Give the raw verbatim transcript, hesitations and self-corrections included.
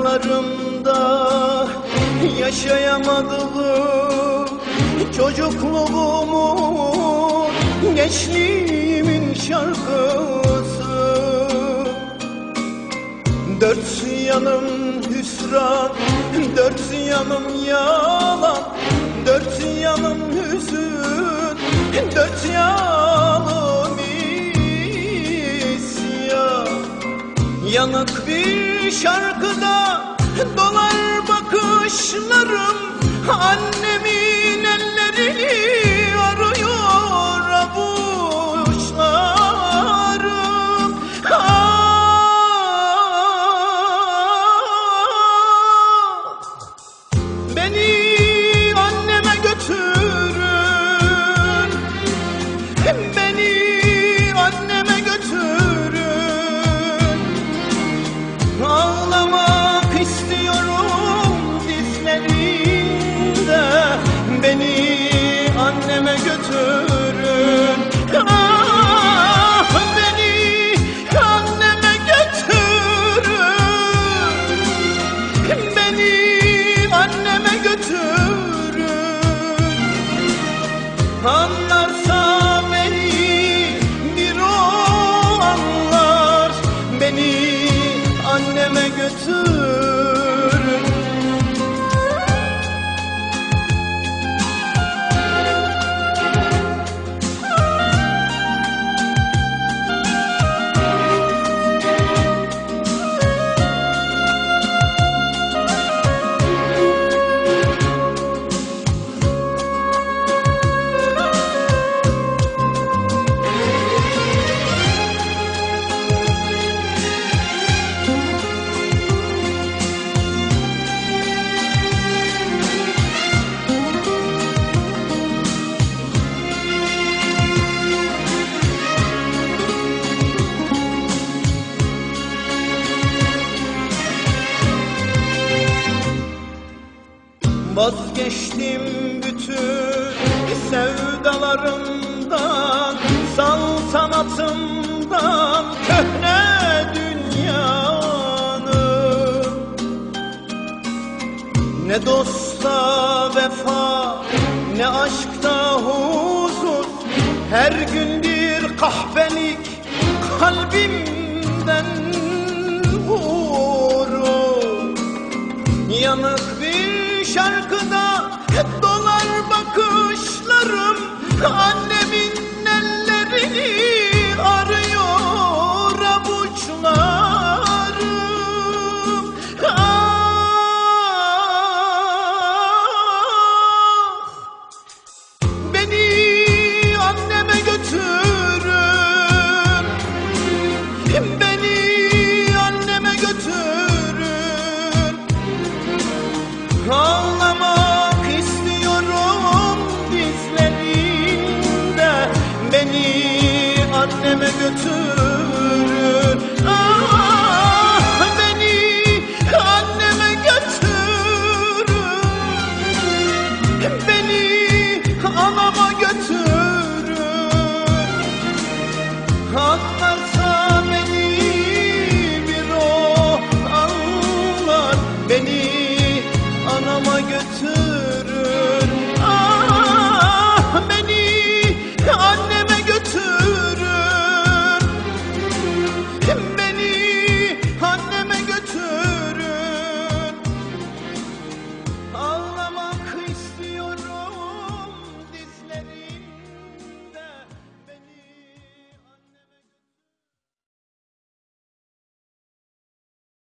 Yıllarımda yaşayamadığım çocukluğumun, gençliğimin şarkısı. Dört yanım hüsran, dört yanım yalan, dört yanım hüzün, dört yanım isyan. Yanık bir şarkıda dolar bakışlarım, annemin ellerini arıyor avuçlarım. Ah, beni anneme götürün, beni anneme götürün. Ağlamak istiyorum dizlerinde, beni anneme götürün. Ah, beni anneme götürün, beni anneme götürün. Anlarsa beni bir o anlar, beni anneme götürün. Vazgeçtim bütün sevdalarımdan, saltanatımdan, köhne dünyanın. Ne dosta vefa, ne aşkta huzur, her gün bir kahpelik kalbimden vurur. Yanık bir şarkıda dolar bakışlarım, annemin ellerini arıyor avuçlarım. Ah, beni anneme götürün, beni anneme götürün. Ağlamak istiyorum dizlerinde, beni anneme götür.